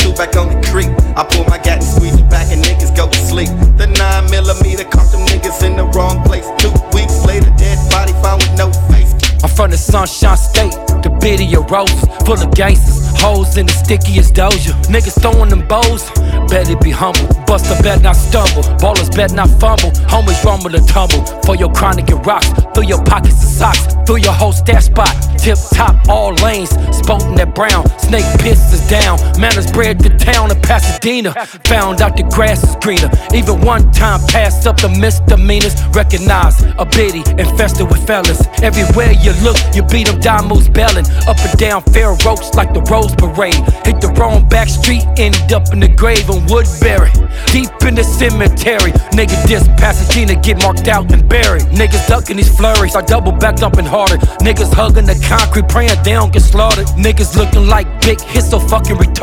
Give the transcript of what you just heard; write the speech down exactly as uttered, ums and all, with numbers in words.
two back on the creek. I pull my gat and squeeze it back and niggas go to sleep. The nine millimeter caught them niggas in the wrong place. Two weeks later, dead body found with no face. I'm from the Sunshine State, the bitty of roses, full of gangsters, hoes in the stickiest doja. Niggas throwing them bows, better be humble. Buster bet not stumble, ballers bet not fumble. Homies rumble and tumble for your chronic and rocks. Through your pockets and socks, through your whole stash spot. Tip top, all lanes, sporting that brown. Snake pisses down, manners bred to town in Pasadena. Found out the grass is greener. Even one time passed up the misdemeanors. Recognize a bitty infested with fellas. Everywhere you look, you beat them dimos belling. Up and down fair ropes like the Rose Parade. Hit the wrong back street, ended up in the grave on Woodbury. Deep in the cemetery, nigga diss Pasadena, get marked out and buried. Niggas ducking these flurries, I double back up and harder. Niggas hugging the concrete, praying they don't get slaughtered. Niggas looking like big hits so fucking retarded.